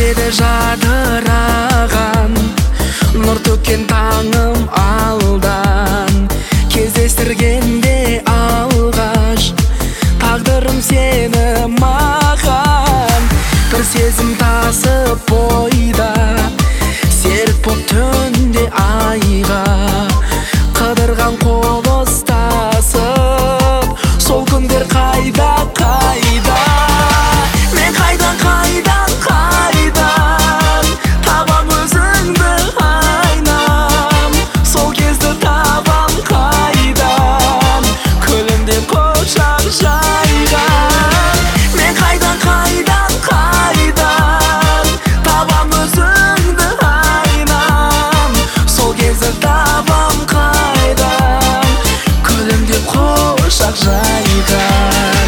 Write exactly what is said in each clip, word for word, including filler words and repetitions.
кешеде жадыраған нұр төккен таңым алдан кездестіргенде алғаш тағдырым сені маған бір сезім тасып бойда серт боп түнде айға қыдырған қол ұстасып сол күндер қайда қайда мен қайдан қайдан қайдан табам өзіңді айнам сол кезді табам қайдан күлімдеп құшақ жайған мен қайдан қайдан қайдан табам өзіңді айнам сол кезді табам қайдан күлімдеп құшақ жайған.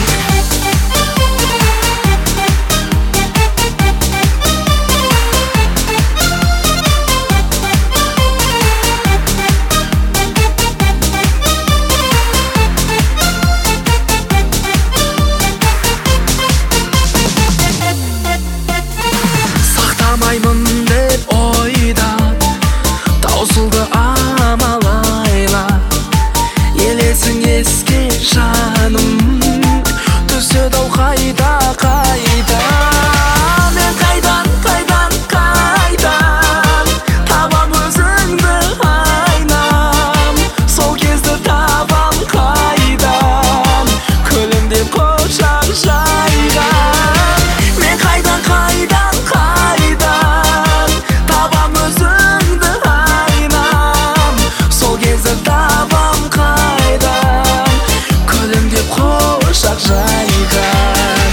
Сақтамаймын деп ойда таусылды амал айла елесің еске жаным түседі ау қайда қайда мен қайдан қайдан қайдан табам өзіңді айнам сол кезді табам қайдан күлімдеп құшақ жайған мен қайдан қайдан қайдан табам өзіңді айнам сол кезді табам қайдан күлімдеп құшақ жайған.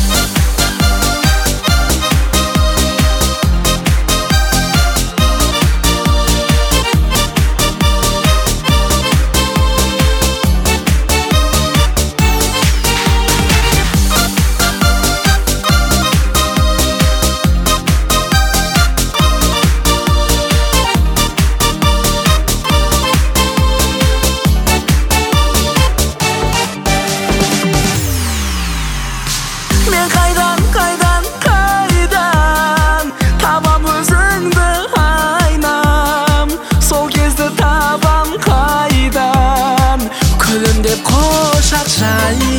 Мен қайдан қайдан қайдан табам өзіңді айнам сол кезді табам қайдан күлімдеп құшақ жайған